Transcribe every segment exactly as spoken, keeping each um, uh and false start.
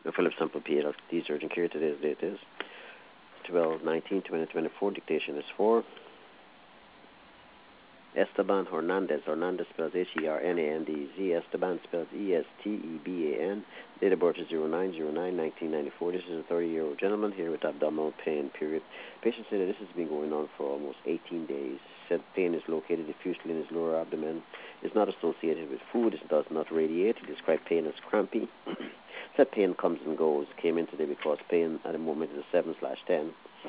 The Philip Sample P L C Urgent Care. Today's date is twelve nineteen twenty twenty-four. Dictation is for Esteban Hernandez. Hernandez spells H E R N A N D Z. Esteban spells E S T E B A N. Date of birth is zero nine zero nine nineteen ninety-four. This is a thirty-year-old gentleman here with abdominal pain, period. Patient said that this has been going on for almost eighteen days. Said pain is located diffusely in his lower abdomen. It's not associated with food. It does not radiate. He described pain as crampy. Said pain comes and goes. Came in today because pain at the moment is a seven slash ten.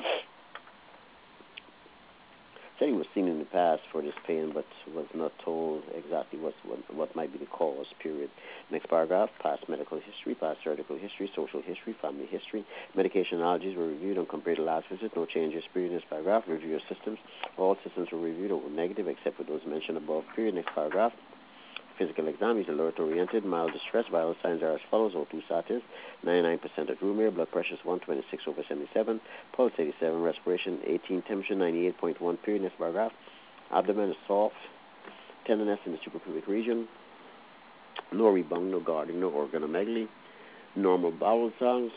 Said he was seen in the past for this pain, but was not told exactly what, what what might be the cause, period. Next paragraph, past medical history, past surgical history, social history, family history. Medication allergies were reviewed and compared to last visit. No changes, period. Next paragraph, review your systems. All systems were reviewed or were negative except for those mentioned above, period. Next paragraph, physical exam is alert-oriented, mild distress. Vital signs are as follows: O two status, ninety-nine percent at room air, blood pressure is one twenty-six over seventy-seven, pulse eighty-seven, respiration eighteen, temperature ninety-eight point one, period. Next paragraph, abdomen is soft, tenderness in the suprapubic region, no rebound, no guarding, no organomegaly, normal bowel sounds.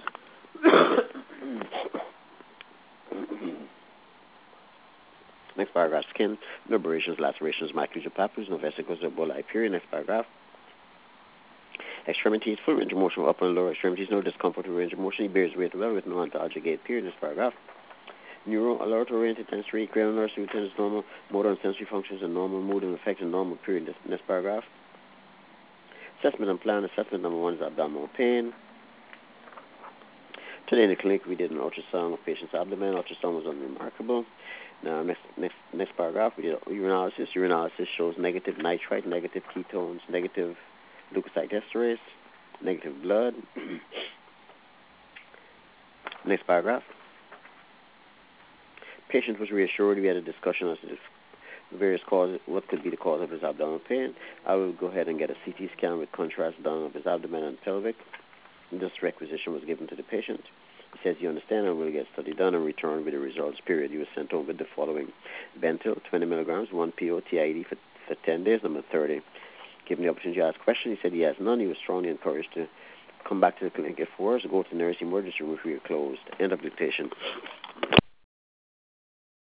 Next paragraph, skin, no abrasions, lacerations, macula papillus, no vesicles, no boli, period. Next paragraph, extremities, full range of motion, upper and lower extremities, no discomfort or range of motion. He bears weight well with no ontologic gait, period. Next paragraph, neuro, alert-oriented, sensory, cranial nerve stimulus, normal, motor and sensory functions, and normal mood and affect, and normal, period. Next paragraph, assessment and plan. Assessment number one is abdominal pain. Today in the clinic, we did an ultrasound of patient's abdomen. Ultrasound was unremarkable. Now, next next next paragraph, we did urinalysis. Urinalysis shows negative nitrite, negative ketones, negative leukocyte esterase, negative blood. Next paragraph. Patient was reassured. We had a discussion as to the various causes, what could be the cause of his abdominal pain. I will go ahead and get a C T scan with contrast done of his abdomen and pelvic. This requisition was given to the patient. He says, you understand, and will get study done and return with the results, period. He was sent home with the following: Bentyl, twenty milligrams, one P O T I D for, for ten days, number thirty. Given the opportunity to ask questions, he said he has none. He was strongly encouraged to come back to the clinic if worse, go to nurse emergency room if we are closed. End of dictation.